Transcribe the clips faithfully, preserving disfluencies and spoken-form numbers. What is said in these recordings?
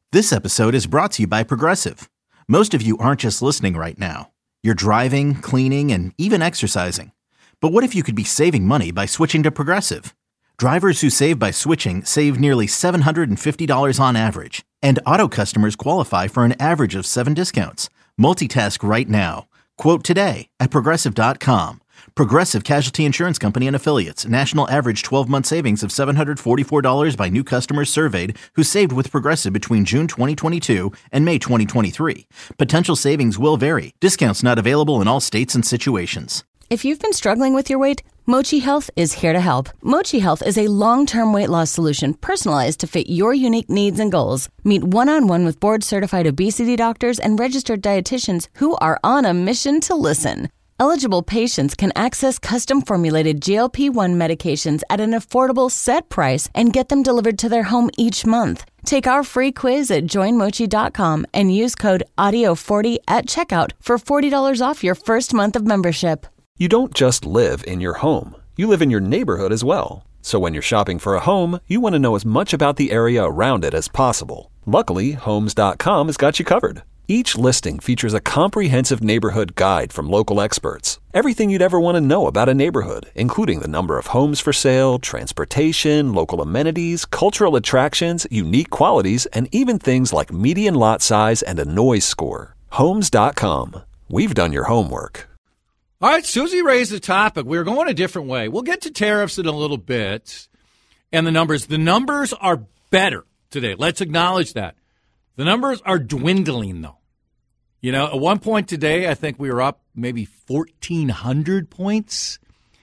This episode is brought to you by Progressive. Most of you aren't just listening right now. You're driving, cleaning, and even exercising. But what if you could be saving money by switching to Progressive? Drivers who save by switching save nearly seven hundred fifty dollars on average. And auto customers qualify for an average of seven discounts. Multitask right now. Quote today at Progressive dot com. Progressive Casualty Insurance Company and Affiliates. National average twelve-month savings of seven hundred forty-four dollars by new customers surveyed who saved with Progressive between June twenty twenty-two and May twenty twenty-three. Potential savings will vary. Discounts not available in all states and situations. If you've been struggling with your weight, Mochi Health is here to help. Mochi Health is a long-term weight loss solution personalized to fit your unique needs and goals. Meet one-on-one with board-certified obesity doctors and registered dietitians who are on a mission to listen. Eligible patients can access custom-formulated G L P one medications at an affordable set price and get them delivered to their home each month. Take our free quiz at join mochi dot com and use code audio forty at checkout for forty dollars off your first month of membership. You don't just live in your home. You live in your neighborhood as well. So when you're shopping for a home, you want to know as much about the area around it as possible. Luckily, homes dot com has got you covered. Each listing features a comprehensive neighborhood guide from local experts. Everything you'd ever want to know about a neighborhood, including the number of homes for sale, transportation, local amenities, cultural attractions, unique qualities, and even things like median lot size and a noise score. homes dot com. We've done your homework. All right, Susie raised the topic. We're going a different way. We'll get to tariffs in a little bit and the numbers. The numbers are better today. Let's acknowledge that. The numbers are dwindling, though. You know, at one point today, I think we were up maybe fourteen hundred points.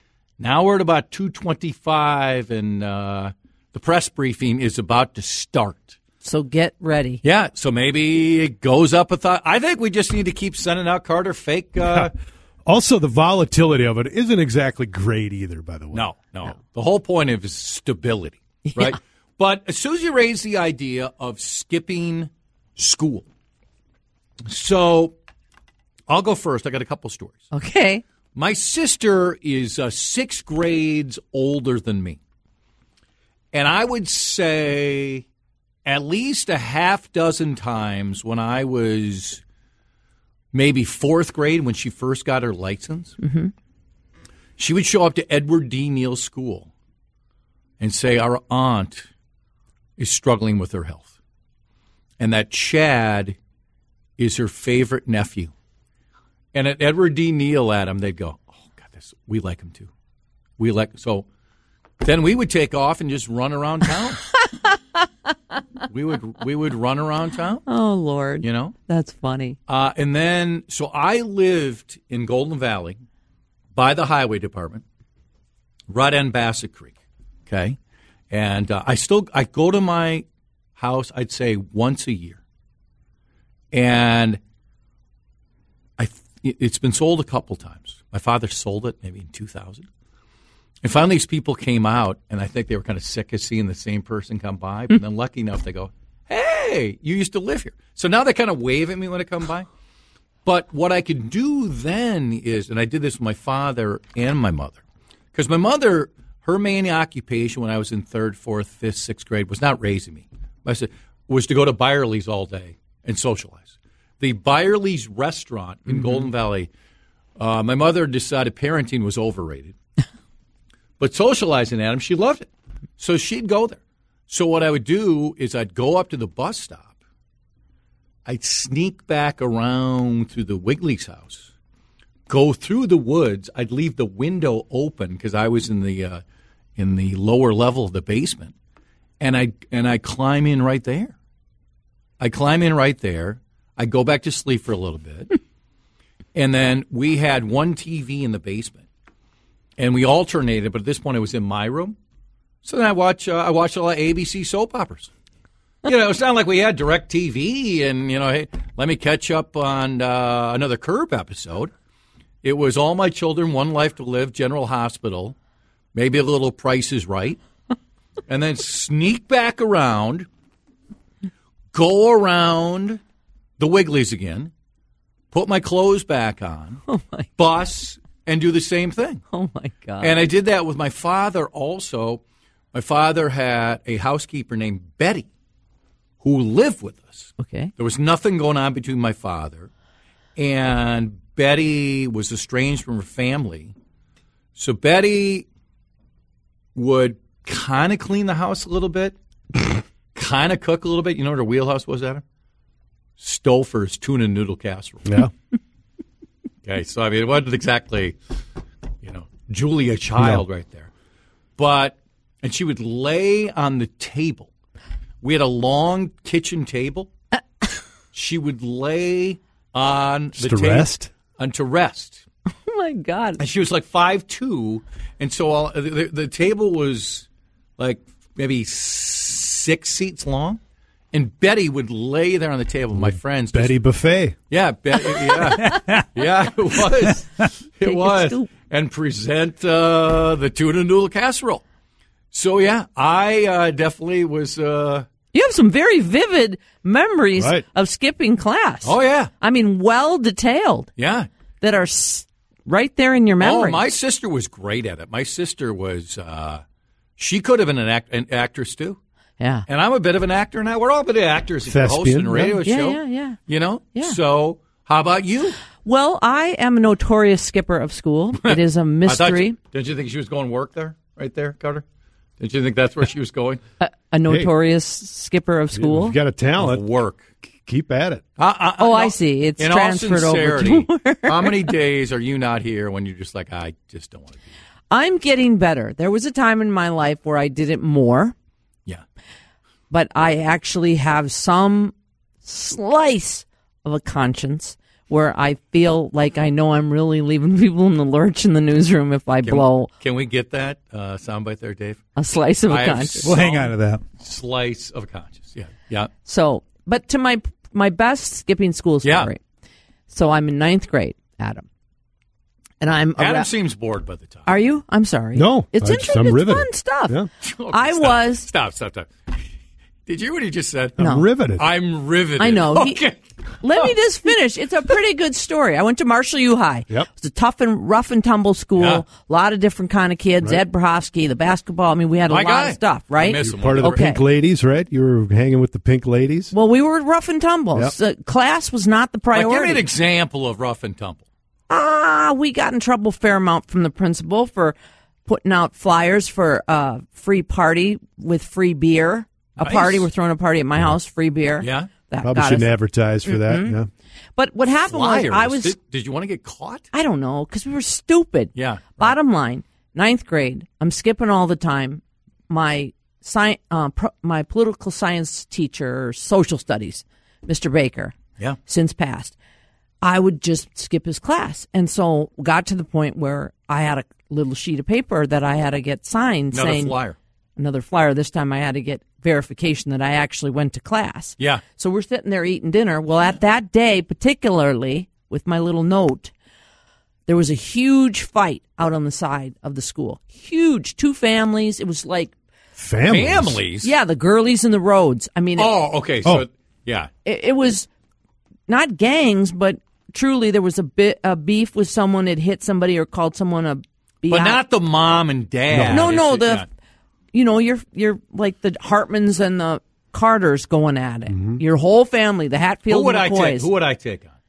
Now we're at about two twenty-five, and uh, the press briefing is about to start. So get ready. Yeah, so maybe it goes up a thought. I think we just need to keep sending out Carter fake. Uh, also, the volatility of it isn't exactly great either, by the way. No, no. Yeah. The whole point of it is stability, right? Yeah. But Susie raised the idea of skipping school. So I'll go first. I got a couple stories. Okay. My sister is uh, six grades older than me. And I would say at least a half dozen times when I was maybe fourth grade, when she first got her license, mm-hmm. she would show up to Edward D. Neal School and say, our aunt is struggling with her health. And that Chad is her favorite nephew. And at Edward D. Neal, Adam, they'd go, oh, God, this, we like him too. We like So then we would take off and just run around town. we would we would run around town. Oh, Lord. You know? That's funny. Uh, and then, so I lived in Golden Valley by the highway department, right on Bassett Creek, okay? And uh, I still, I go to my house, I'd say once a year. And I, it's been sold a couple times. My father sold it maybe in two thousand. And finally these people came out, and I think they were kind of sick of seeing the same person come by. But then lucky enough, they go, hey, you used to live here. So now they kind of wave at me when I come by. But what I could do then is, and I did this with my father and my mother, because my mother, her main occupation when I was in third, fourth, fifth, sixth grade was not raising me. I said, was to go to Byerly's all day and socialize. The Byerly's restaurant in mm-hmm. Golden Valley, uh, my mother decided parenting was overrated. But socializing, Adam, she loved it. So she'd go there. So what I would do is I'd go up to the bus stop. I'd sneak back around through the Wiggly's house, go through the woods. I'd leave the window open because I was in the uh, in the lower level of the basement, and I and I climb in right there. I climb in right there. I go back to sleep for a little bit. And then we had one T V in the basement. And we alternated, but at this point it was in my room. So then I watch uh, I watched a lot of A B C soap operas. You know, it's not like we had direct T V and, you know, hey, let me catch up on uh, another Curb episode. It was All My Children, One Life to Live, General Hospital, maybe a little Price is Right, and then sneak back around, go around the Wigglies again, put my clothes back on, oh my bus, and do the same thing. Oh, my God. And I did that with my father also. My father had a housekeeper named Betty, who lived with us. Okay. There was nothing going on between my father, and Betty was estranged from her family. So Betty would kind of clean the house a little bit, kind of cook a little bit. You know what her wheelhouse was at her? Stouffer's tuna noodle casserole. Yeah. Okay, so I mean, it wasn't exactly, you know, Julia Child No. right there. But, and she would lay on the table. We had a long kitchen table. She would lay on Just the to table. rest? And to rest. Oh, my God. And she was like five two, and so all, the, the, the table was like maybe six seats long. And Betty would lay there on the table. My friends. just- Betty Buffet. yeah, Betty, yeah, yeah, it was, it Take a was, scoop. and present uh, the tuna noodle casserole. So yeah, I uh, definitely was. Uh, You have some very vivid memories Right. of skipping class. oh yeah, I mean, well detailed yeah. that are s- right there in your memory. Oh, my sister was great at it. My sister was. Uh, she could have been an, act- an actress too. Yeah. And I'm a bit of an actor now. We're all a bit of actors if you're Thespian, hosting a radio yeah. show. Yeah, yeah, yeah. You know? Yeah. So, how about you? Well, I am a notorious skipper of school. It is a I thought mystery. you, didn't you think she was going to work there? Right there, Carter? Didn't you think that's where she was going? a, a notorious skipper of school. You've got a talent. Work. Keep at it. Uh, uh, Oh, no, I see. It's in transferred all over to sincerity, her. how many days are you not here when you're just like, I just don't want to be here? I'm getting better. There was a time in my life where I did it more, Yeah. but I actually have some slice of a conscience where I feel like I know I'm really leaving people in the lurch in the newsroom if I Can, blow can we get that uh, soundbite there, Dave? a slice of a I have conscience. We'll hang on to that. Slice of conscience. Yeah. Yeah. So, but to my my best skipping school Yeah. story. So I'm in ninth grade, Adam, and I'm. Adam arou- seems bored by the time. Are you? I'm sorry. No, it's I interesting. just- I'm It's riveted. fun stuff. Yeah. Okay, I stop. was. Stop, stop, stop. Did you hear what he just said? No. I'm riveted. I'm riveted. I know. He- Okay. Let me just finish. It's a pretty good story. I went to Marshall U High. Yep. It's a tough and rough and tumble school. Yeah. A lot of different kind of kids. Ed Brofsky, the basketball. I mean, we had a My lot guy. of stuff, I right? miss him. Part of the Okay. Pink Ladies, right? You were hanging with the Pink Ladies. Well, we were rough and tumble. Yep. So class was not the Like, give me priority. an example of rough and tumble. Ah, we got in trouble a fair amount from the principal for putting out flyers for a free party with free beer. A Nice. party. We're throwing a party at my house, free beer. Yeah. That Probably got shouldn't us. advertise for that. Yeah. But what happened Flyers. was I was, Did, did you want to get caught? I don't know, because we were stupid. Yeah, right. Bottom line, ninth grade, I'm skipping all the time. My sci- uh, pro- my political science teacher, social studies, Mister Baker, Yeah. since passed, I would just skip his class. And so got to the point where I had a little sheet of paper that I had to get signed Another saying flyer. another flyer. This time I had to get verification that I actually went to class. Yeah. So we're sitting there eating dinner. Well, at that day, particularly with my little note, there was a huge fight out on the side of the school. Huge. Two families. It was like, Families. Families? yeah, the girlies and the roads. I mean, it, Oh, okay. So, Oh. yeah. it, it was not gangs, but truly there was a bit a beef with someone had hit somebody or called someone a B I. But not the mom and dad. No, no, It's- the yeah. you know, you're you're like the Hartmans and the Carters going at it. Your whole family, the Hatfield Who would I McCoys. take? Who would I take on?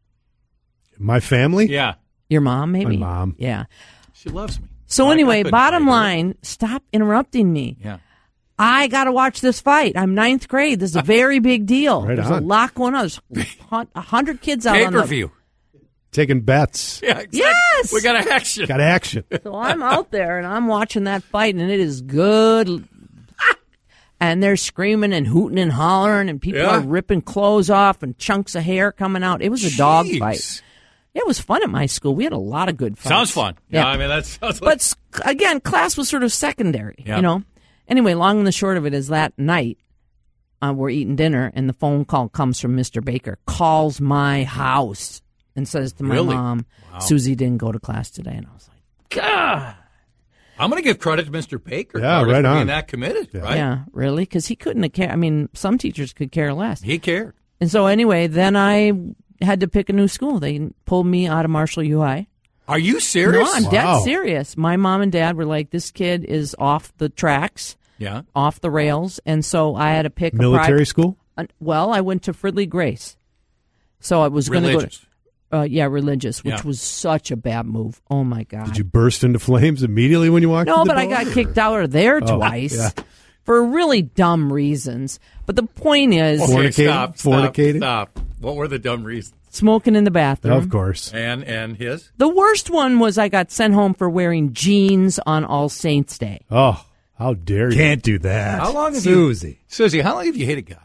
My family? Yeah. Your mom, maybe. My mom. Yeah. She loves me. So I- I anyway, couldn't bottom fight her. line, stop interrupting me. Yeah. I got to watch this fight. I'm ninth grade. This is a very big deal. Right There's a on. lot going on. There's a hundred kids out Pay on per the. view. Taking bets. Yeah, exactly. Yes! We got action. Got action. So I'm out there and I'm watching that fight, and it is good. And they're screaming and hooting and hollering, and people Yeah. are ripping clothes off and chunks of hair coming out. It was a dog Jeez. fight. It was fun at my school. We had a lot of good fights. Sounds fun. Yeah. Yeah. I mean, that sounds like. But s- again, class was sort of secondary, Yeah. you know. Anyway, long and the short of it is that night uh, we're eating dinner, and the phone call comes from Mister Baker. Calls my house and says to my Really? mom, Wow. "Susie didn't go to class today." And I was like, "God, I'm going to give credit to Mister Baker. Yeah, Carter, right for on. being that committed, right? yeah, really?" Because he couldn't have cared. I mean, some teachers could care less. He cared. And so anyway, then I had to pick a new school. They pulled me out of Marshall U I. Are you serious? No, I'm Wow. dead serious. My mom and dad were like, "This kid is off the tracks." Yeah. Off the rails, and so I had to pick a Military private, school? Uh, well, I went to Fridley Grace. So I was going to go to... Uh, yeah, religious, which Yeah. was such a bad move. Oh, my God. Did you burst into flames immediately when you walked No, in the but I door? got kicked out of there Oh, twice yeah. for really dumb reasons. But the point is, Okay, Fornicating? stop, stop, Fornicating? stop. What were the dumb reasons? smoking in the bathroom. Of course. And and his? The worst one was I got sent home for wearing jeans on All Saints Day. Oh, how dare you. Can't do that. How long have Susie. you, Susie? How long have you hated God?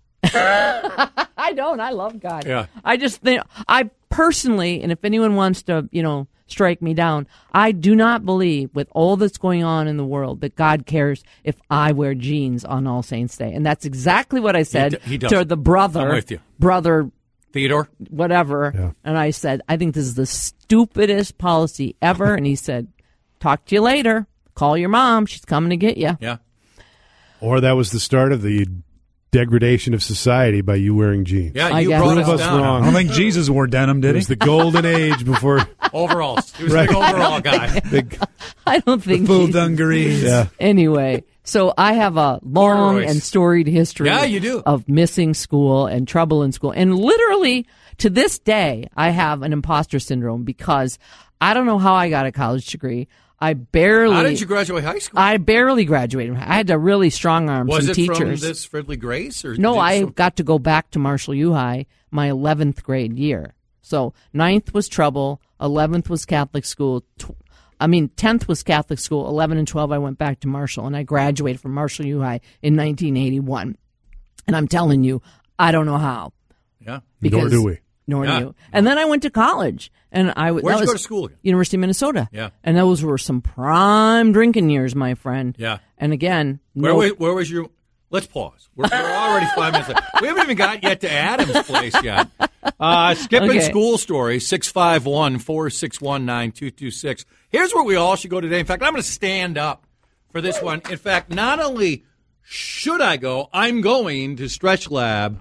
I don't. I love God. Yeah. I just think, I personally, and if anyone wants to, you know, strike me down, I do not believe with all that's going on in the world that God cares if I wear jeans on All Saints Day. And that's exactly what I said He d- he does. to the brother, I'm with you. brother, Theodore? whatever. Yeah. And I said, I think this is the stupidest policy ever. And he said, talk to you later. Call your mom. She's coming to get you. Yeah. Or that was the start of the degradation of society by you wearing jeans. Yeah, I you guess. brought Prove us us down. wrong. I don't think Jesus wore denim, It did was he? the golden age before Overalls. He was Right. a big overall guy. big. I don't think Full he- dungarees. Yeah. Anyway, so I have a long Corduroys. and storied history Yeah, you do. of missing school and trouble in school. And literally, to this day, I have an imposter syndrome because I don't know how I got a college degree. I barely... How did you graduate high school? I barely graduated. I had to really strong arm was some it teachers. from this Fridley Grace? Or No, did I some- got to go back to Marshall U High my eleventh grade year. So ninth was trouble, eleventh was Catholic school. Tw- I mean, tenth was Catholic school, eleven and twelve I went back to Marshall, and I graduated from Marshall U High in nineteen eighty-one. And I'm telling you, I don't know how. Yeah. Because, Nor do we. Nor Yeah. do you. And then I went to college. And I w- Where'd that you go was to school again? University of Minnesota. Yeah. And those were some prime drinking years, my friend. Yeah. And again, Where, no- was, where was your... Let's pause. We're, we're already five minutes in. We haven't even got yet to Adam's place yet. Uh, skipping Okay. school stories, six five one, four six one, nine two two six. Here's where we all should go today. In fact, I'm going to stand up for this one. In fact, not only should I go, I'm going to Stretch Lab.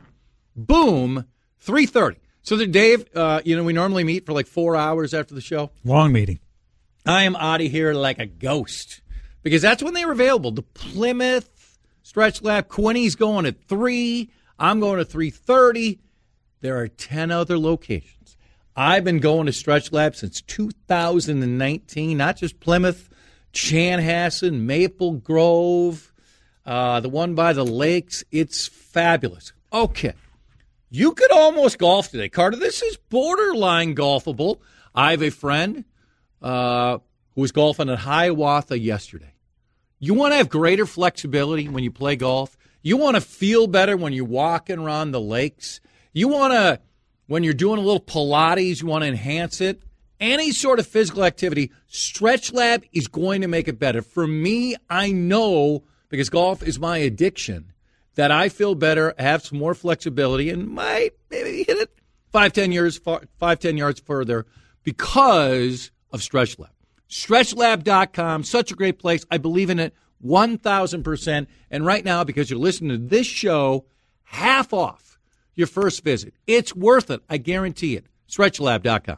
Boom, three thirty. So, the Dave, uh, you know, we normally meet for like four hours after the show. Long meeting. I am out of here like a ghost because that's when they were available. The Plymouth Stretch Lab. Quinny's going at three. I'm going at three thirty. There are ten other locations. I've been going to Stretch Lab since two thousand nineteen, not just Plymouth, Chanhassen, Maple Grove, uh, the one by the lakes. It's fabulous. Okay. You could almost golf today, Carter. This is borderline golfable. I have a friend uh, who was golfing at Hiawatha yesterday. You want to have greater flexibility when you play golf. You want to feel better when you're walking around the lakes. You want to, when you're doing a little Pilates, you want to enhance it. Any sort of physical activity, Stretch Lab is going to make it better. For me, I know, because golf is my addiction, that I feel better, have some more flexibility, and might maybe hit it five, ten years, five, ten yards further because of Stretch Lab. stretch lab dot com, such a great place. I believe in it one thousand percent. And right now, because you're listening to this show, half off your first visit. It's worth it. I guarantee it. stretch lab dot com.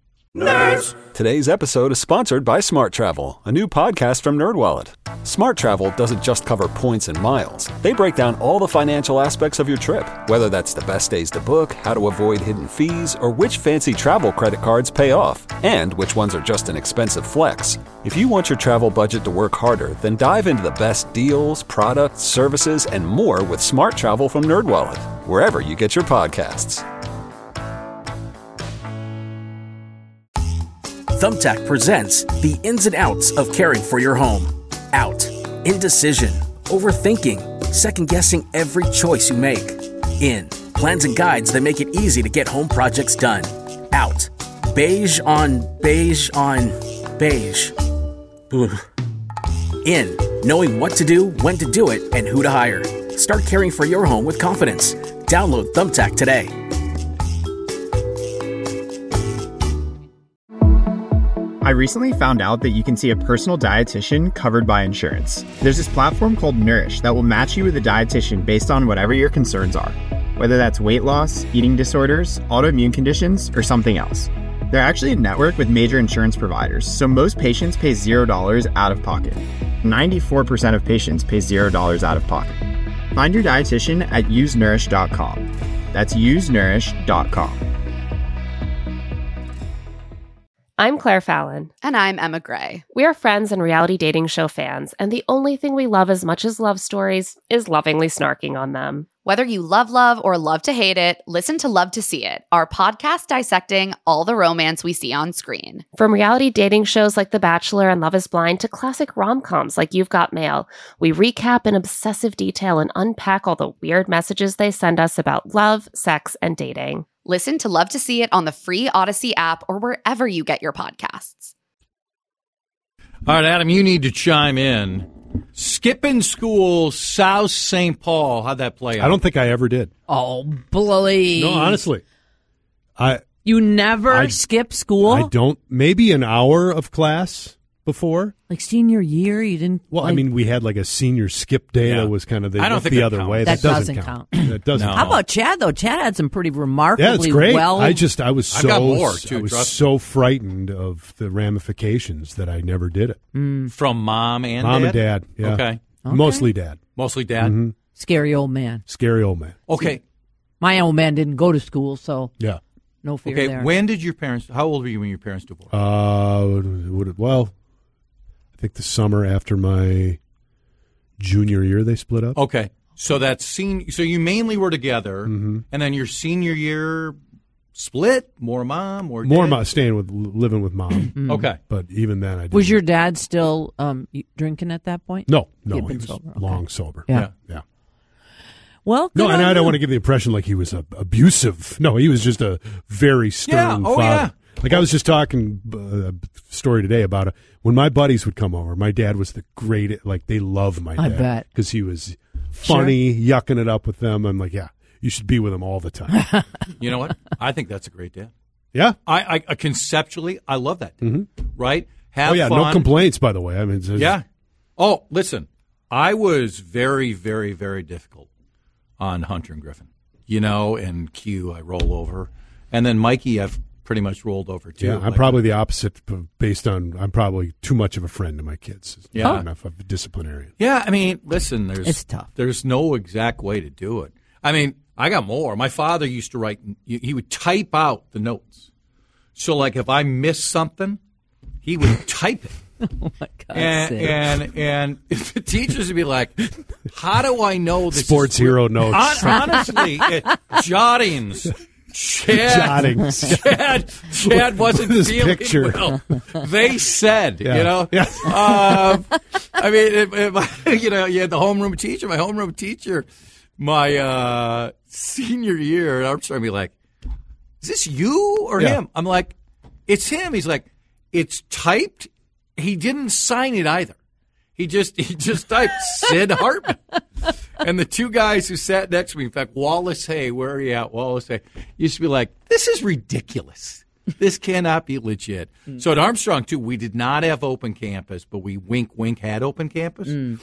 Nerds! Today's episode is sponsored by Smart Travel, a new podcast from NerdWallet. Smart Travel doesn't just cover points and miles. They break down all the financial aspects of your trip, whether that's the best days to book, how to avoid hidden fees, or which fancy travel credit cards pay off, and which ones are just an expensive flex. If you want your travel budget to work harder, then dive into the best deals, products, services, and more with Smart Travel from NerdWallet, wherever you get your podcasts. Thumbtack presents the ins and outs of caring for your home. Out. Indecision. Overthinking. Second-guessing every choice you make. In. Plans and guides that make it easy to get home projects done. Out. Beige on beige on beige. Ugh. In. Knowing what to do, when to do it, and who to hire. Start caring for your home with confidence. Download Thumbtack today. I recently found out that you can see a personal dietitian covered by insurance. There's this platform called Nourish that will match you with a dietitian based on whatever your concerns are, whether that's weight loss, eating disorders, autoimmune conditions, or something else. They're actually a network with major insurance providers, so most patients pay zero dollars out of pocket. ninety-four percent of patients pay zero dollars out of pocket. Find your dietitian at use nourish dot com. That's use nourish dot com. I'm Claire Fallon. And I'm Emma Gray. We are friends and reality dating show fans, and the only thing we love as much as love stories is lovingly snarking on them. Whether you love love or love to hate it, listen to Love to See It, our podcast dissecting all the romance we see on screen. From reality dating shows like The Bachelor and Love is Blind to classic rom-coms like You've Got Mail, we recap in obsessive detail and unpack all the weird messages they send us about love, sex, and dating. Listen to Love to See It on the free Odyssey app or wherever you get your podcasts. All right, Adam, you need to chime in. Skipping school, South Saint Paul. How'd that play out? I don't think I ever did. Oh, boy. No, honestly. I You never I- skip school? I don't. Maybe an hour of class before. Like senior year, you didn't? Well, like, I mean, we had like a senior skip day Yeah. that was kind of the, I don't think the that other counts. way. That doesn't, doesn't count. count. That doesn't No. How count. about Chad, though? Chad had some pretty remarkably Yeah, it's great. well. I just, I was I've so, got more, too, I was trust so frightened of the ramifications that I never did it. From mom and Mom dad? and dad, yeah. Okay. Okay. Mostly dad. Mostly dad? Mhm. Scary old man. Scary old man. Okay. My old man didn't go to school, so Yeah. no fear Okay, there. when did your parents, how old were you when your parents divorced? Uh, would it, well, I think the summer after my junior year they split up. Okay. So that's senior, so you mainly were together, Mhm. and then your senior year split, more mom, more More dad? my, staying with living with mom. Okay. But even then, I didn't. Was your dad still um, drinking at that point? no, no, He'd he been was sober, okay. long sober. Yeah. Yeah. Yeah. Well, No, good and on I don't you. want to give the impression like he was uh, abusive. No, he was just a very stern Yeah, oh, father. yeah. Like I was just talking uh, a story today about it. When my buddies would come over, my dad was the great. Like they loved my dad. I bet. Because he was funny, yucking it up with them. I'm like, yeah, you should be with him all the time. You know what? I think that's a great dad. Yeah. I, I, I conceptually, I love that dad, right? Have Oh yeah, fun. no complaints. By the way, I mean, it's, it's- Yeah. Oh, listen, I was very, very, very difficult on Hunter and Griffin. You know, and Q, I roll over. And then Mikey, I've pretty much rolled over too. Yeah, I'm Like, probably the opposite b- based on I'm probably too much of a friend to my kids. Yeah. Not enough of a disciplinarian. Yeah, I mean, listen, there's It's tough. There's no exact way to do it. I mean, I got more. My father used to write. He would type out the notes. So, like, if I missed something, he would type it. Oh my God! And, and and the teachers would be like, "How do I know this?" Sports is hero notes. Hon- honestly, it, jottings. Chad, Jottings. Chad, Chad wasn't This feeling picture. well. They said, Yeah. you know. Yeah. Um, I mean, it, it, you know, you had the homeroom teacher. My homeroom teacher, my uh, senior year, I'm trying to be like, "Is this you or Yeah. him?" I'm like, "It's him." He's like, "It's typed." He didn't sign it either. He just he just typed Sid Hartman. And the two guys who sat next to me, in fact, Wallace Hay, where are you at? Wallace Hay, used to be like, "This is ridiculous. This cannot be legit." Mm. So at Armstrong, too, we did not have open campus, but we wink, wink had open campus. Mm.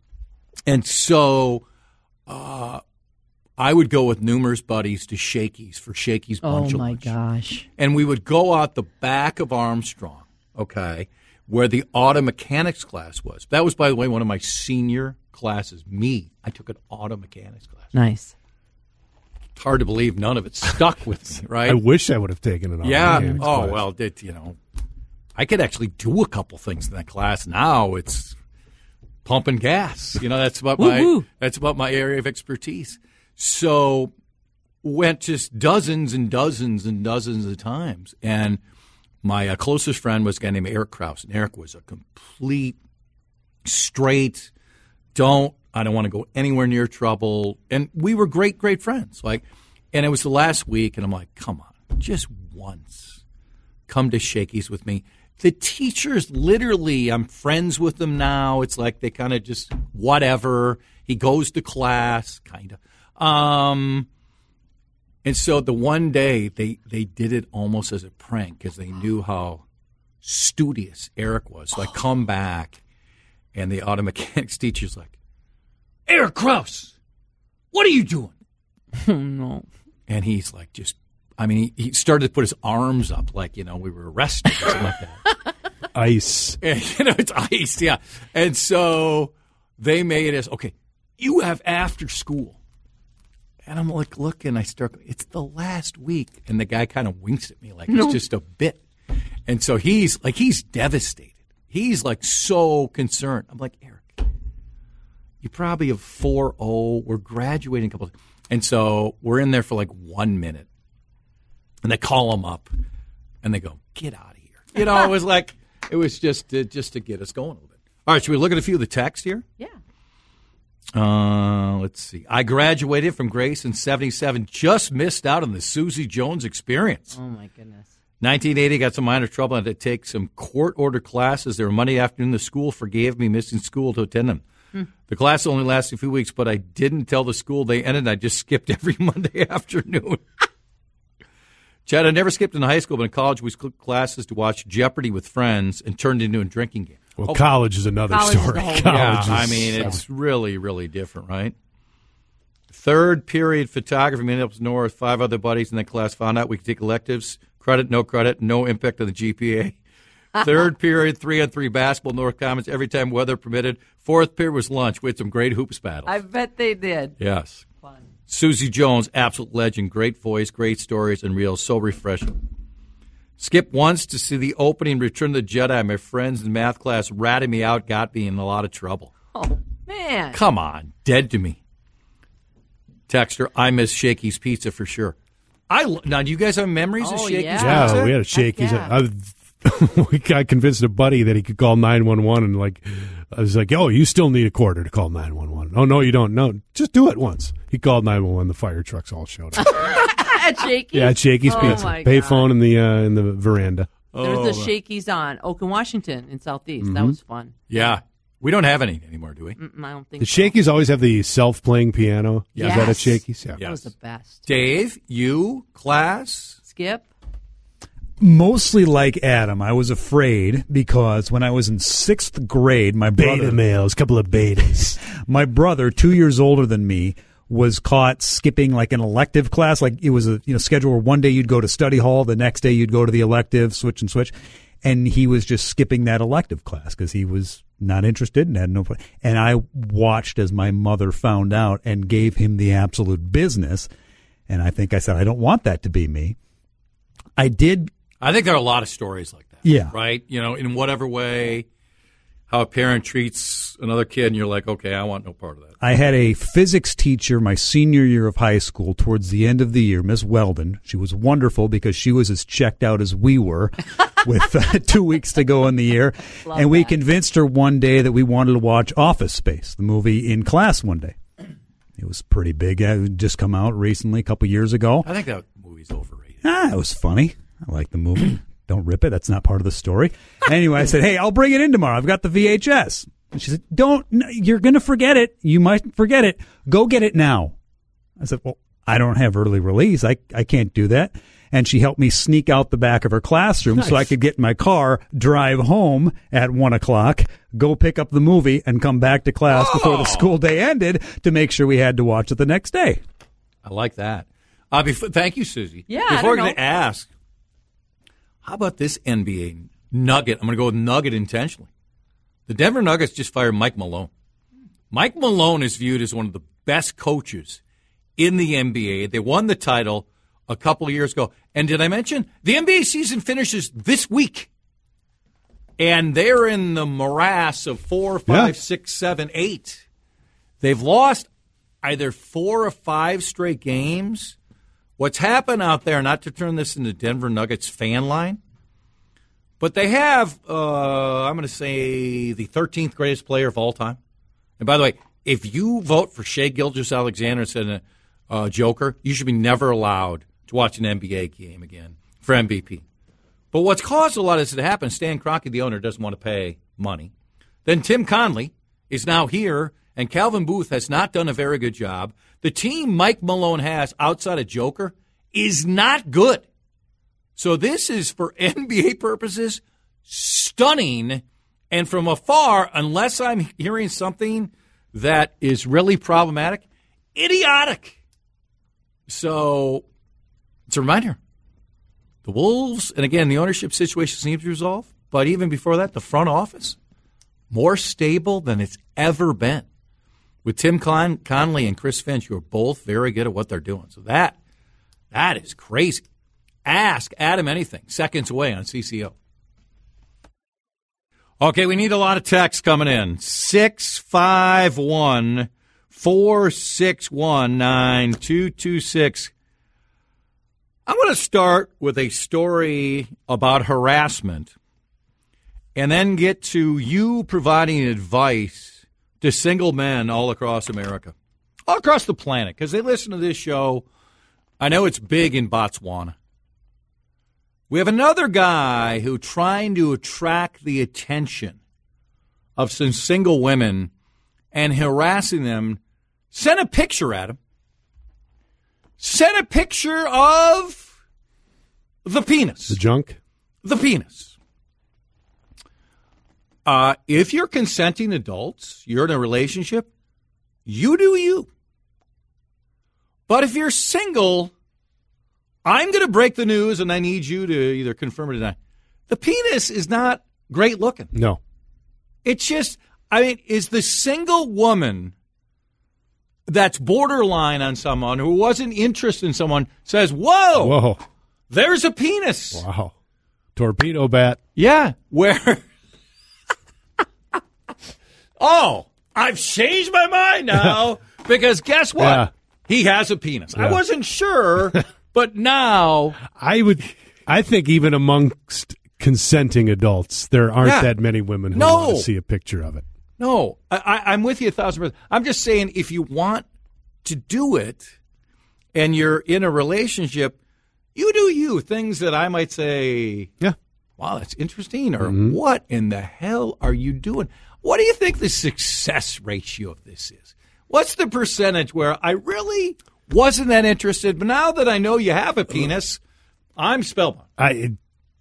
And so uh, I would go with numerous buddies to Shakey's for Shakey's Oh Bunch of my Lunch. gosh! And we would go out the back of Armstrong, okay, where the auto mechanics class was. That was, by the way, one of my senior classes. Me, I took an auto mechanics class. Nice. It's hard to believe none of it stuck with me, right? I wish I would have taken it. yeah. mechanics Oh, class. well, it, you know, I could actually do a couple things in that class. Now it's pumping gas. You know, that's about my Woo-hoo. that's about my area of expertise. So went just dozens and dozens and dozens of times. And my uh, closest friend was a guy named Eric Krause. And Eric was a complete straight, don't, I don't want to go anywhere near trouble. And we were great, great friends. Like, and it was the last week, and I'm like, come on, just once, come to Shakey's with me. The teachers, literally, I'm friends with them now. It's like they kind of just whatever. He goes to class, kind of. Um, and so the one day they, they did it almost as a prank because they knew how studious Eric was. So I come back, and the auto mechanics teacher's like, "Eric Krause, what are you doing?" Oh no! And he's like, just, I mean, he, he started to put his arms up like, you know, we were arrested or something like that. Ice. And, you know, it's iced, yeah. And so they made us, okay, you have after school. And I'm like, looking, I start, it's the last week. And the guy kind of winks at me like no. It's just a bit. And so he's like, he's devastated. He's like so concerned. I'm like, Eric, you probably have four oh. We're graduating a couple of, and so we're in there for like one minute. And they call him up and they go, get out of here. You know, it was like, it was just to, just to get us going a little bit. All right, should we look at a few of the texts here? Yeah. Uh, let's see. I graduated from Grace in seventy-seven. Just missed out on the Susie Jones experience. Oh, my goodness. nineteen eighty, got some minor trouble. I had to take some court-ordered classes. They were Monday afternoon. The school forgave me missing school to attend them. Hmm. The class only lasted a few weeks, but I didn't tell the school they ended. I just skipped every Monday afternoon. Chad, I never skipped in high school, but in college we skipped classes to watch Jeopardy with friends and turned into a drinking game. Well, oh, college is another college story. Is college yeah, is, I mean, it's really, really different, right? Third period photography, Minneapolis North, five other buddies in that class found out we could take electives. Credit, no credit, no impact on the G P A. Third period, three on three basketball, North Commons, every time weather permitted. Fourth period was lunch. We had some great hoops battles. I bet they did. Yes. Fun. Susie Jones, absolute legend, great voice, great stories, and real, so refreshing. Skip once to see the opening Return of the Jedi. My friends in math class ratted me out, got me in a lot of trouble. Oh, man. Come on, dead to me. Texter, I miss Shakey's Pizza for sure. I Now, do you guys have memories oh, of Shakey's yeah. Pizza? Yeah, we had a Shakey's. Yeah. I, we I convinced a buddy that he could call nine one one, and like I was like, "Oh, you still need a quarter to call nine one one." Oh no, you don't. No, just do it once. He called nine one one. The fire trucks all showed up. At Shakey's? Yeah, at Shakey's oh, Pizza. Payphone in the uh, in the veranda. There's Oh, the Shakey's on Oak and Washington in Southeast. Mm-hmm. That was fun. Yeah. We don't have any anymore, do we? Mm-mm, I don't think The so. Shakey's always have the self-playing piano. Yes. Is that at Shakey's? Yeah. That Yes. was the best. Dave, you, class? Skip? Mostly like Adam. I was afraid because when I was in sixth grade, my brother... Beta males, couple of betas. My brother, two years older than me, was caught skipping like an elective class. Like it was a you know schedule where one day you'd go to study hall, the next day you'd go to the elective, switch and switch. And he was just skipping that elective class because he was not interested and had no fun. And I watched as my mother found out and gave him the absolute business. And I think I said, I don't want that to be me. I did. I think there are a lot of stories like that. Yeah. Right? You know, in whatever way, how a parent treats another kid, and you're like, okay, I want no part of that. I had a physics teacher my senior year of high school towards the end of the year, Miss Weldon. She was wonderful because she was as checked out as we were with uh, two weeks to go in the year. Love and we that. convinced her one day that we wanted to watch Office Space, the movie, in class one day. It was pretty big. It had just come out recently, a couple years ago. I think that movie's overrated. Ah, it was funny. I like the movie. Don't rip it. That's not part of the story. Anyway, I said, hey, I'll bring it in tomorrow. I've got the V H S. And she said, don't, no, you're going to forget it. You might forget it. Go get it now. I said, well, I don't have early release. I, I can't do that. And she helped me sneak out the back of her classroom nice. So I could get in my car, drive home at one o'clock, go pick up the movie, and come back to class oh. before the school day ended to make sure we had to watch it the next day. I like that. Uh, before, thank you, Susie. Yeah, Before I don't we're going to know. ask, how about this N B A nugget? I'm going to go with nugget intentionally. The Denver Nuggets just fired Mike Malone. Mike Malone is viewed as one of the best coaches in the N B A. They won the title a couple of years ago. And did I mention the N B A season finishes this week? And they're in the morass of four, five, Yeah. six, seven, eight. They've lost either four or five straight games. What's happened out there, not to turn this into Denver Nuggets fan line, but they have, uh, I'm going to say, the thirteenth greatest player of all time. And by the way, if you vote for Shai Gilgeous-Alexander instead of uh, Joker, you should be never allowed to watch an N B A game again for M V P. But what's caused a lot of this to happen, Stan Kroenke, the owner, doesn't want to pay money. Then Tim Conley is now here, and Calvin Booth has not done a very good job. The team Mike Malone has outside of Joker is not good. So this is, for N B A purposes, stunning. And from afar, unless I'm hearing something that is really problematic, idiotic. So it's a reminder. The Wolves, and again, the ownership situation seems to resolve, but even before that, the front office, more stable than it's ever been. with Tim Con- Conley and Chris Finch, who are both very good at what they're doing. So that that is crazy. Ask Adam anything. Seconds away on C C O. Okay, we need a lot of texts coming in. six five one, four six one, nine two two six. I'm going to start with a story about harassment and then get to you providing advice to single men all across America, all across the planet, because they listen to this show. I know it's big in Botswana. We have another guy who, trying to attract the attention of some single women and harassing them, sent a picture at him. Sent a picture of the penis. The junk? The penis. Uh, if you're consenting adults, you're in a relationship, you do you. But if you're single, I'm going to break the news, and I need you to either confirm or deny. The penis is not great looking. No. It's just, I mean, is the single woman that's borderline on someone who wasn't interested in someone says, whoa, Whoa. there's a penis. Wow. Torpedo bat. Yeah. Where? Oh, I've changed my mind now because guess what? Yeah. He has a penis. Yeah. I wasn't sure, but now. I would, I think even amongst consenting adults, there aren't Yeah. that many women who No. want to see a picture of it. No, I, I, I'm with you a thousand percent. I'm just saying if you want to do it and you're in a relationship, you do you. Things that I might say, yeah, wow, that's interesting, or Mhm. what in the hell are you doing? What do you think the success ratio of this is? What's the percentage where I really wasn't that interested, but now that I know you have a penis, I'm spellbound? I,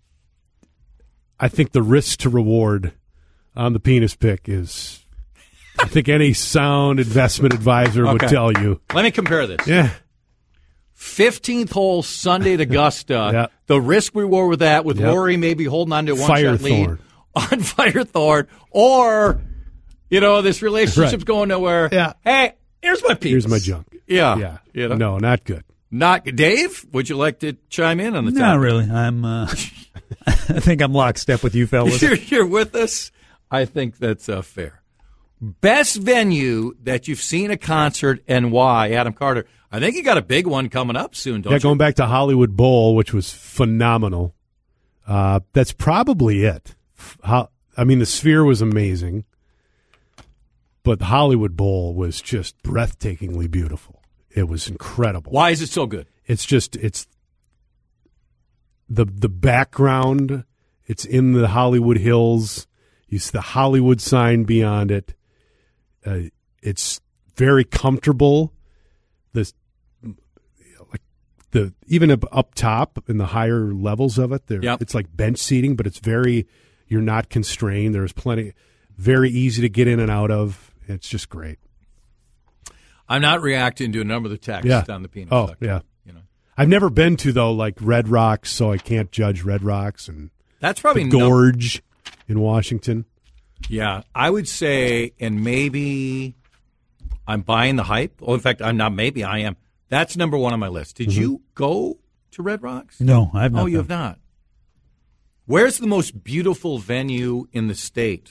I think the risk to reward on the penis pic is, I think any sound investment advisor would Okay. tell you. Let me compare this. Yeah. fifteenth hole Sunday at Augusta. Yep. The risk reward with that, with Yep. Rory maybe holding on to a one shot lead Firethorn. on Firethorn, or, you know, this relationship's Right. going nowhere. Yeah. Hey, here's my penis. Here's my junk. Yeah. Yeah. You know? No, not good. Not Dave, would you like to chime in on the Not topic? really. I'm. Uh, I think I'm lockstep with you, fellas. You're, you're with us? I think that's uh, fair. Best venue that you've seen a concert and why, Adam Carter? I think you got a big one coming up soon, don't Yeah, you? going back to Hollywood Bowl, which was phenomenal. Uh, that's probably it. How, I mean, the Sphere was amazing, but the Hollywood Bowl was just breathtakingly beautiful. It was incredible. Why is it so good? It's just it's the the background. It's in the Hollywood Hills. You see the Hollywood sign beyond it. Uh, it's very comfortable. The like the even up, up top in the higher levels of it, there Yep. it's like bench seating, but it's very you're not constrained. There's plenty, very easy to get in and out of. It's just great. I'm not reacting to a number of the texts Yeah. on the penis. Oh, sector, yeah. You know, I've never been to though like Red Rocks, so I can't judge Red Rocks and that's probably the num- Gorge in Washington. Yeah, I would say, and maybe I'm buying the hype. Oh, in fact, I'm not. Maybe I am. That's number one on my list. Did Mm-hmm. you go to Red Rocks? No, I have not. Oh, you been. have not. Where's the most beautiful venue in the state?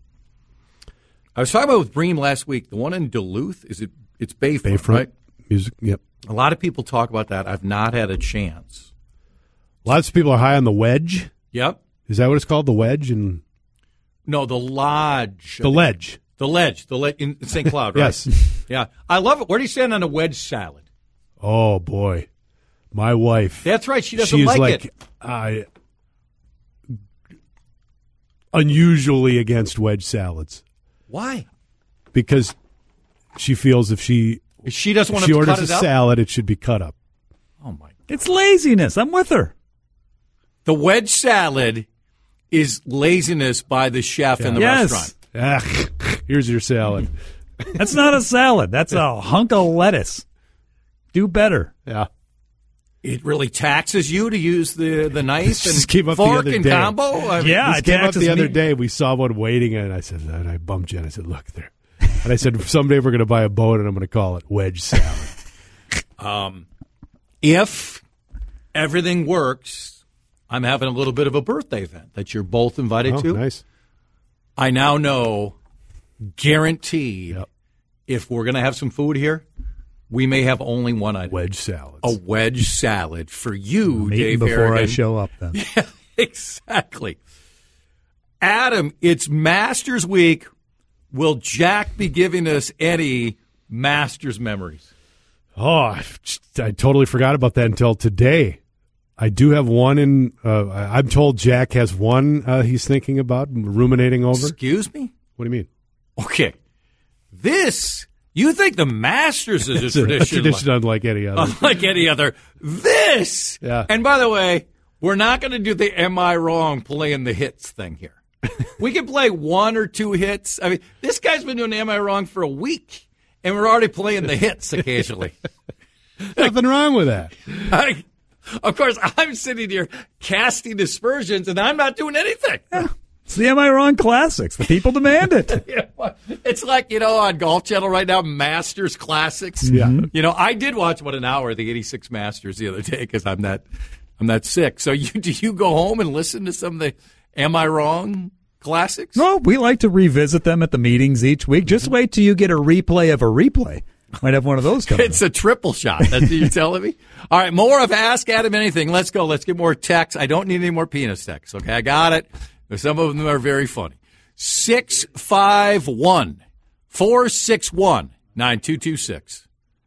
I was talking about with Bream last week. The one in Duluth, is it? It's Bayfront, Bayfront right? music. Yep. A lot of people talk about that. I've not had a chance. Lots of people are high on the Wedge. Yep. Is that what it's called? The Wedge and No, the Lodge. the Ledge. The Ledge. The le- in Saint Cloud, right? Yes. Yeah. I love it. Where do you stand on a wedge salad? Oh boy, my wife. That's right. She doesn't She's like, like it. I unusually against wedge salads Why? because she feels if she She doesn't if want she to orders cut it a up? salad, it should be cut up. Oh, my. It's laziness. I'm with her. The wedge salad is laziness by the chef in the Yes. restaurant. Ah, here's your salad. That's not a salad. That's a hunk of lettuce. Do better. Yeah. It really taxes you to use the, the knife and Just came up the fork other and day. combo. I mean, Yeah, This it came up taxes the other me. day. We saw one waiting, and I said, and I bumped you, and I said, look, there. And I said, someday we're going to buy a boat, and I'm going to call it Wedge Salad. um, if everything works, I'm having a little bit of a birthday event that you're both invited oh, to. Nice. I now know, guaranteed, yep. if we're going to have some food here, we may have only one item. Wedge salads. A wedge salad for you, I'm Dave before Harrigan. I show up, then. Yeah, exactly. Adam, it's Masters Week. Will Jack be giving us any Masters memories? Oh, I, I totally forgot about that until today. I do have one in, uh, I'm told Jack has one uh, he's thinking about, ruminating over. Excuse me? What do you mean? Okay. This, you think the Masters is a a tradition. A tradition like, unlike any other. Unlike any other. This, yeah. And by the way, we're not going to do the am I wrong playing the hits thing here. We can play one or two hits. I mean, this guy's been doing am I wrong for a week, and we're already playing the hits occasionally. Nothing wrong with that. I, of course, I'm sitting here casting aspersions, and I'm not doing anything. Yeah. It's the Am I Wrong Classics. The people demand it. Yeah, it's like, you know, on Golf Channel right now, Masters Classics. Yeah. You know, I did watch, what, an hour of the eighty-six Masters the other day because I'm that, I'm that sick. So you do you go home and listen to some of the Am I Wrong Classics? No, we like to revisit them at the meetings each week. Just wait till you get a replay of a replay. Might have one of those coming. It's a triple shot. That's what you're telling me? All right, more of Ask Adam Anything. Let's go. Let's get more texts. I don't need any more penis texts, okay? I got it. Some of them are very funny. six five one, four six one, nine two two six.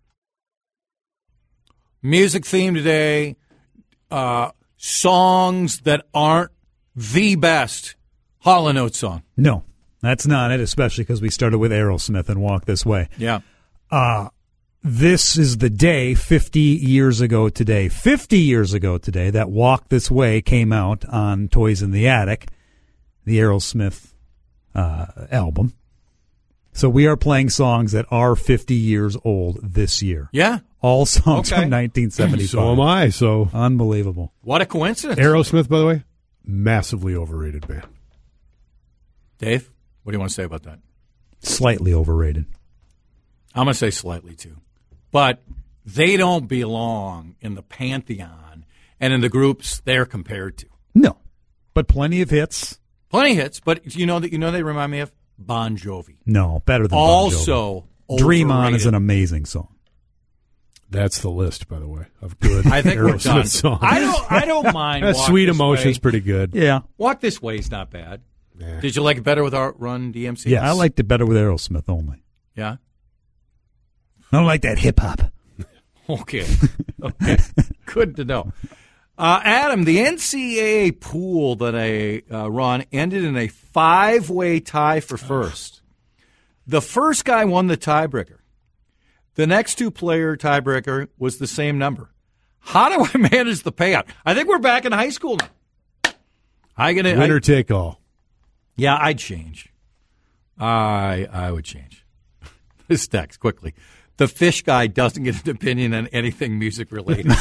Music theme today, uh, songs that aren't the best Hall and Oates song. No, that's not it, especially because we started with Aerosmith and Walk This Way. Yeah. Uh, this is the day fifty years ago today. fifty years ago today that Walk This Way came out on Toys in the Attic, the Aerosmith uh, album. So we are playing songs that are fifty years old this year. Yeah. All songs Okay. from nineteen seventy-five. So am I. So unbelievable. What a coincidence. Aerosmith, by the way, massively overrated band. Dave, what do you want to say about that? Slightly overrated. I'm going to say slightly, too. But they don't belong in the pantheon and in the groups they're compared to. No, but plenty of hits. Plenty of hits, but you know that you know they remind me of Bon Jovi. No, better than Also, Bon Jovi. Dream On overrated. is an amazing song. That's the list, by the way, of good I think we're Aerosmith done. songs. I don't. I don't mind. Uh, Walk Sweet This Emotion's Way. pretty good. Yeah. Walk This Way is not bad. Yeah. Did you like it better with our Run D M C? Yeah, I liked it better with Aerosmith only. Yeah. I don't like that hip hop. Okay. Okay. Good to know. Uh, Adam, the N C double A pool that I uh, run ended in a five-way tie for first. The first guy won the tiebreaker. The next two-player tiebreaker was the same number. How do I manage the payout? I think we're back in high school now. I gonna Winner I, take all. Yeah, I'd change. I I would change. This text quickly. The fish guy doesn't get an opinion on anything music related.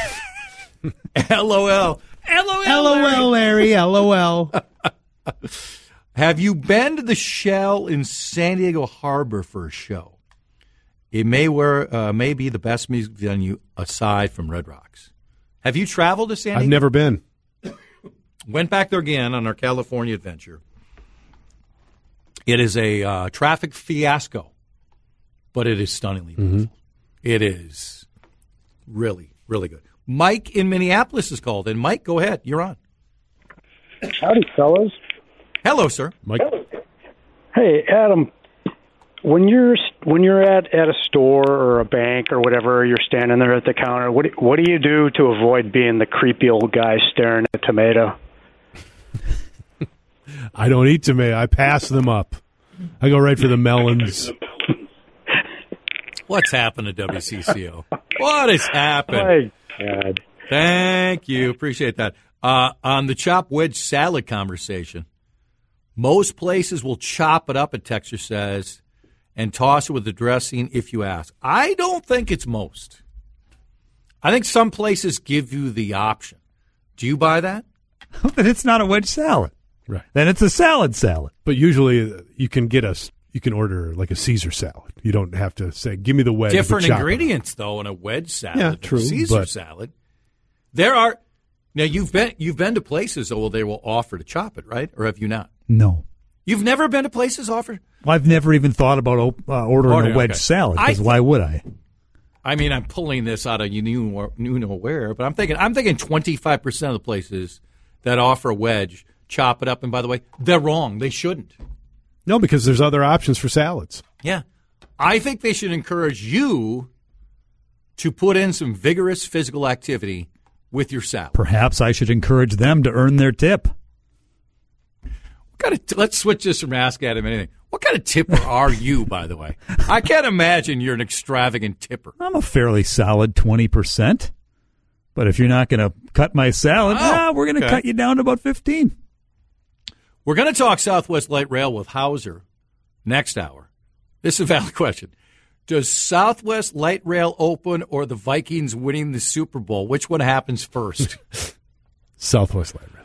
L O L. L O L. LOL, Larry. LOL. Have you been to the Shell in San Diego Harbor for a show? It may were uh, may be the best music venue aside from Red Rocks. Have you traveled to San Diego? I've never been. Went back there again on our California adventure. It is a uh, traffic fiasco, but it is stunningly beautiful. Mm-hmm. It is really, really good. Mike in Minneapolis is called, and Mike, go ahead. You're on. Howdy, fellas. Hello, sir. Mike. Hey, Adam. When you're when you're at, at a store or a bank or whatever, you're standing there at the counter. What what do you do to avoid being the creepy old guy staring at a tomato? I don't eat tomato. I pass them up. I go right for the melons. What's happened to W C C O? What has happened? My God. Thank you. Appreciate that. Uh, on the chop wedge salad conversation, most places will chop it up, a texter says, and toss it with the dressing if you ask. I don't think it's most. I think some places give you the option. Do you buy that? Then it's not a wedge salad. Right. Then it's a salad salad. But usually uh, you can get a you can order like a Caesar salad. You don't have to say, give me the wedge. Different ingredients, though, in a wedge salad yeah, than true, a Caesar but... salad. There are now you've been you've been to places where they will offer to chop it, right? Or have you not? No. You've never been to places offer? Well, I've never even thought about uh, ordering Order, a wedge okay. salad, because th- why would I? I mean, I'm pulling this out of you knew, knew know where, but I'm thinking I'm thinking twenty-five percent of the places that offer a wedge chop it up. And by the way, they're wrong. They shouldn't. No, because there's other options for salads. Yeah. I think they should encourage you to put in some vigorous physical activity with your salad. Perhaps I should encourage them to earn their tip. What kind of t- let's switch this from Ask Adam anything. What kind of tipper are you, by the way? I can't imagine you're an extravagant tipper. I'm a fairly solid twenty percent. But if you're not going to cut my salad, Oh, nah, we're going to okay. cut you down to about fifteen. We're going to talk Southwest Light Rail with Hauser next hour. This is a valid question. Does Southwest Light Rail open or the Vikings winning the Super Bowl? Which one happens first? Southwest Light Rail.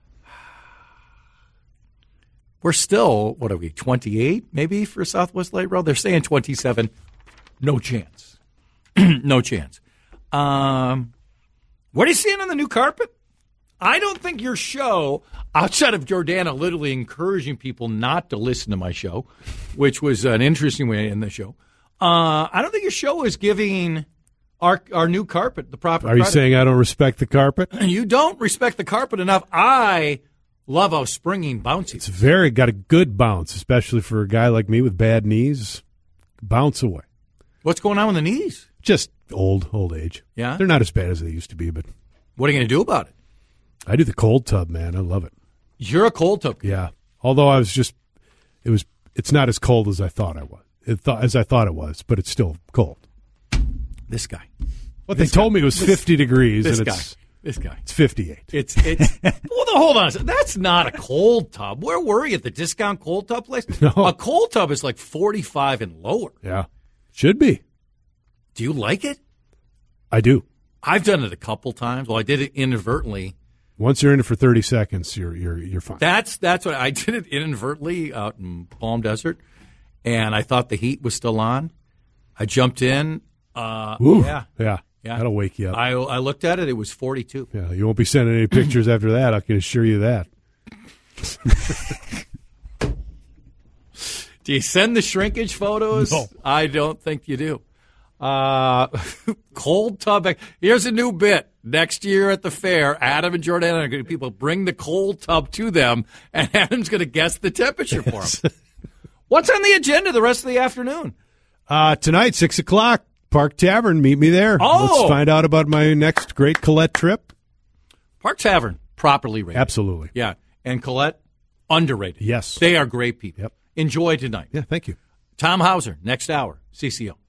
We're still, what are we, twenty-eight maybe for Southwest Light Rail? They're saying twenty-seven. No chance. No chance. Um, what are you seeing on the new carpet? I don't think your show, outside of Jordana literally encouraging people not to listen to my show, which was an interesting way to end the show, uh, I don't think your show is giving our our new carpet the proper Are you credit. saying I don't respect the carpet? You don't respect the carpet enough. I love how springy and bouncy. It's very got a good bounce, especially for a guy like me with bad knees. Bounce away. What's going on with the knees? Just old, old age. Yeah? They're not as bad as they used to be, but What are you going to do about it? I do the cold tub, man. I love it. You're a cold tub guy. Yeah. Although I was just, it was, it's not as cold as I thought I was. It th- as I thought it was, but it's still cold. This guy. What This they told guy. me was This- fifty degrees, This and guy. it's This guy. it's fifty-eight. It's it's. Well, hold on a second. That's not a cold tub. Where were you at the discount cold tub place? No. A cold tub is like forty-five and lower. Yeah, should be. Do you like it? I do. I've done it a couple times. Well, I did it inadvertently. Once you're in it for thirty seconds, you're you're you're fine. That's that's what I did it inadvertently out in Palm Desert, and I thought the heat was still on. I jumped in. Uh, Ooh, yeah, yeah, yeah. That'll wake you up. I I looked at it. It was forty-two. Yeah, you won't be sending any pictures after that. I can assure you that. Do you send the shrinkage photos? No. I don't think you do. Uh, cold tub. Here's a new bit. Next year at the fair, Adam and Jordana are going to people bring the cold tub to them, and Adam's going to guess the temperature for them. What's on the agenda the rest of the afternoon? Uh, tonight, six o'clock, Park Tavern. Meet me there. Oh! Let's find out about my next Great Colette trip. Park Tavern, properly rated. Absolutely. Yeah. And Colette, underrated. Yes. They are great people. Yep. Enjoy tonight. Yeah, thank you. Tom Hauser, next hour, C C O.